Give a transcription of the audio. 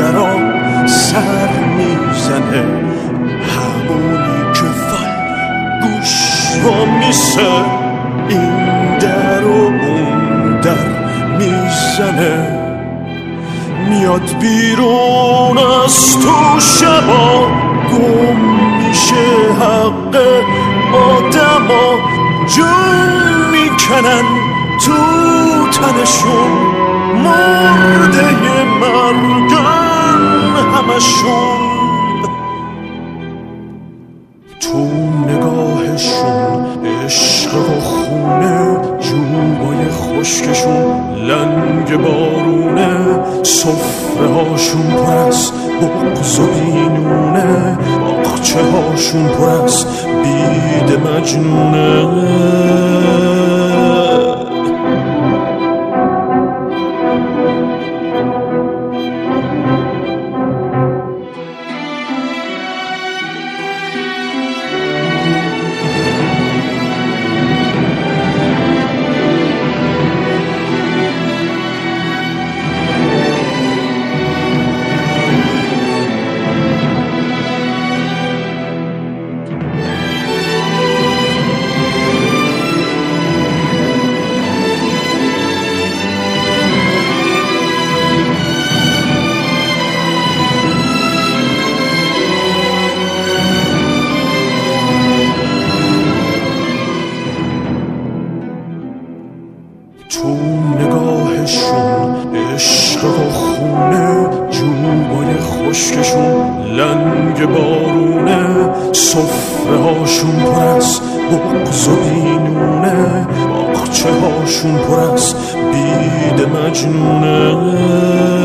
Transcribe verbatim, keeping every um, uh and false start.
درا سر میزنه، همونی که فال گوش رو میسه، این در و اون در میزنه، میاد بیرون از تو شبا، گم میشه حق آدما، جون میکنن تو تنشون، مرده مرگن همشون. تو نگاهشون عشق و خونه، جوبای خشکشون لنگ بارونه، صفره هاشون پر از بغض و بینونه، باغچه هاشون پر از بید مجنونه. تو نگاهشون عشق و خونه، جوبای خشکشون لنگ بارونه، صفره هاشون پر از بغض و بینونه، باغچه هاشون پر از بید مجنونه.